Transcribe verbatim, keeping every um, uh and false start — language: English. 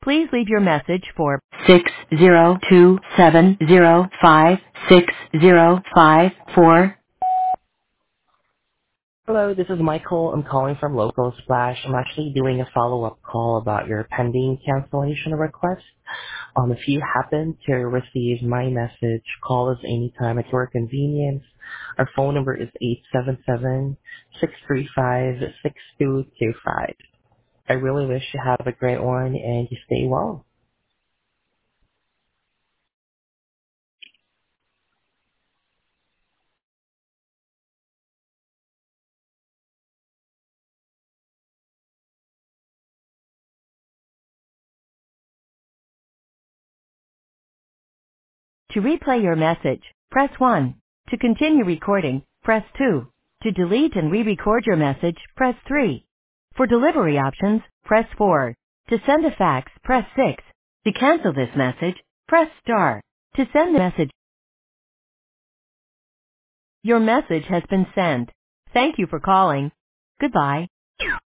Please leave your message for six zero two seven zero five six zero five four. Hello, this is Michael. I'm calling from Local Splash. I'm actually doing a follow-up call about your pending cancellation request. Um, if you happen to receive my message, call us anytime at your convenience. Our phone number is eight seven seven, six three five, six two two five. I really wish you have a great one and you stay well. To replay your message, press one. To continue recording, press two. To delete and re-record your message, press three. For delivery options, press four. To send a fax, press six. To cancel this message, press star. To send the message, your message has been sent. Thank you for calling. Goodbye.